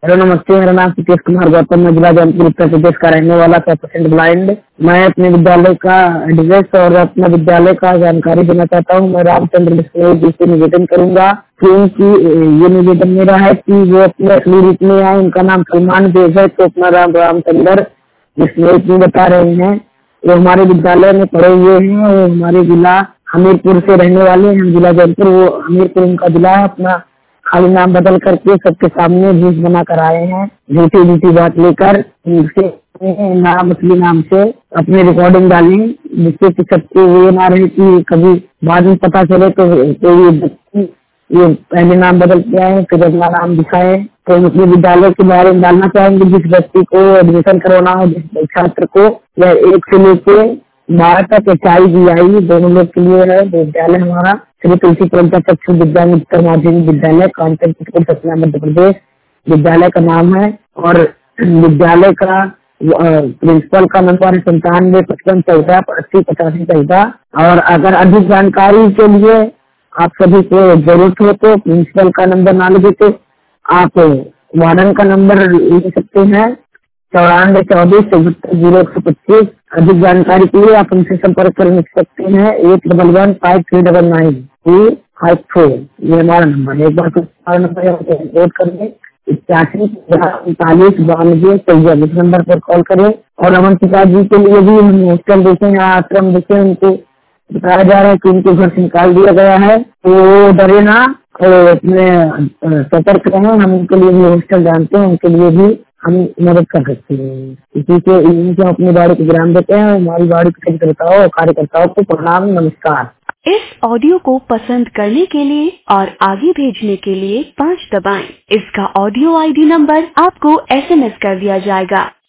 Hello नमस्ते, मेरा नाम सुकेश कुमार गौतम, मैं जिला जौनपुर उत्तर प्रदेश का रहने वाला 100% ब्लाइंड। मैं अपने विद्यालय का एड्रेस और अपने विद्यालय का जानकारी देना चाहता हूँ। मैं रामचंद्र बिश्नोई जी से निवेदन करूंगा क्योंकि ये निवेदन मेरा है कि वो अपने असली रूप में आए। उनका नाम सलमान बेग है तो अपना नाम रामचंद्र बिश्नोई जी बता रहे हैं। वो हमारे विद्यालय में पढ़े हुए हैं। वो हमारे जिला हमीरपुर से रहने वाले हैं। जिला जौनपुर, वो हमीरपुर उनका जिला है। अपना खाली नाम बदल करके सबके सामने झूठ बना कर आए हैं, झूठी झूठी बात लेकर उनसे नाम असली नाम से अपनी रिकॉर्डिंग डाली, जिससे कि सबको ये ना रहे कि कभी बाद में पता चले तो ये पहले नाम बदल के आए फिर अपना नाम दिखाए। तो हम अपने विद्यालय के बारे में डालना चाहेंगे, जिस व्यक्ति को एडमिशन करवाना हो, जिस छात्र को, या 1 से लेके 12 तक HIVI दोनों लोग के लिए है। विद्यालय हमारा श्री तुलसी प्रज्ञा चक्षु विद्या मित्र माध्यमिक विद्यालय, कांचनपुर, सतना, मध्य प्रदेश विद्यालय का नाम है। और विद्यालय का प्रिंसिपल का नंबर 9755148085 और अगर अधिक जानकारी के लिए आप सभी को जरूरत हो तो प्रिंसिपल का नंबर ना लगे तो आप वार्डन का नंबर ले सकते हैं 9424740125। अधिक जानकारी के लिए आप हमसे संपर्क कर सकते हैं 8115399254। ये हमारा नंबर है। एक बार हमारा नंबर नोट कर लें 813992 इस नंबर पर कॉल करें। और अमन प्रसाद जी के लिए भी हम हॉस्टल देखे हैं, आश्रम देखे, उनको बताया जा रहा है कि उनको घर से निकाल दिया गया है, तो वो डरे ना और अपने सतर्क रहें। हम उनके लिए भी हॉस्टल जानते हैं, उनके लिए भी हम मदद कर सकते हैं। इसी से इनसे अपनी बाड़ी को विराम देते हैं। हमारी बाड़ी के कार्यकर्ताओं और कार्यकर्ताओं को प्रणाम, नमस्कार। इस ऑडियो को पसंद करने के लिए और आगे भेजने के लिए 5 दबाएं। इसका ऑडियो ID नंबर आपको SMS कर दिया जाएगा।